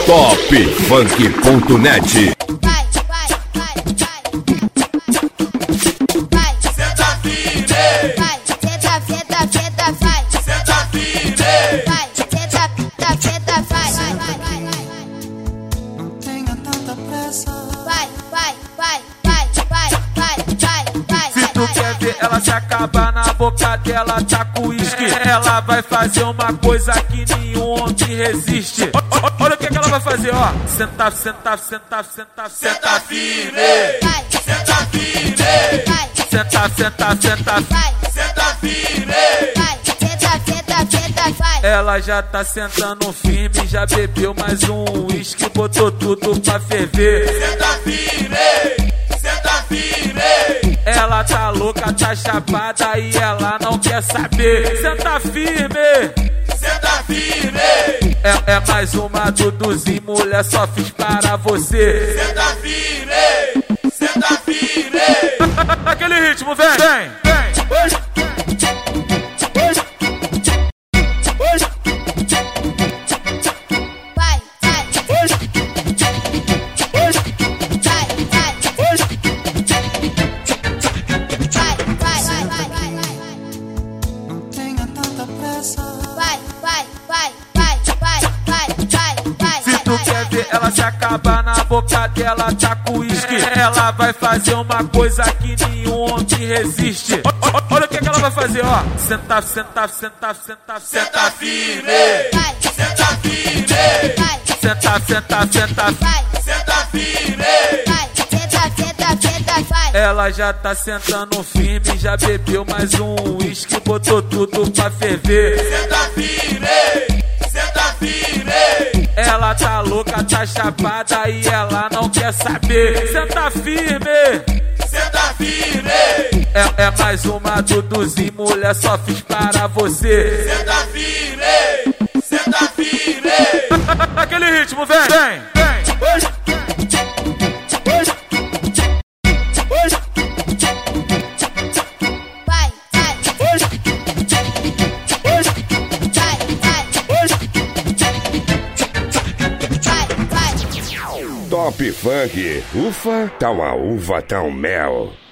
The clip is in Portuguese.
Topfunk.net. Ela se acaba na boca dela, tá com uísque. Ela vai fazer uma coisa que nenhum homem resiste. Olha o que ela vai fazer, ó. Senta, senta, senta, senta, senta firme. Senta firme. Senta, senta, senta, senta firme. Ela já tá sentando firme, já bebeu mais um uísque, botou tudo pra ferver. Senta firme. Senta firme. Ela tá louca, tá chapada e ela não quer saber. Senta firme, senta firme. É mais uma Duduzinho, mulher, só fiz para você. Senta firme, senta firme. Aquele ritmo, vem, vem, vem. Ela se acaba na boca dela, tá com uísque. Ela vai fazer uma coisa que nenhum homem resiste. Olha o que ela vai fazer, ó. Senta, senta, senta, senta, senta firme. Senta firme. Senta, senta, senta, senta firme. Ela já tá sentando firme, já bebeu mais um uísque, botou tudo pra ferver. Senta firme. Senta firme. Ela tá louca, tá chapada e ela não quer saber. Senta firme, senta firme. É mais uma Duduzinho, mulher, só fiz para você. Senta firme, senta firme. Aquele ritmo, vem, vem, vem. Top Funk, ufa, tá uma uva, tá um mel.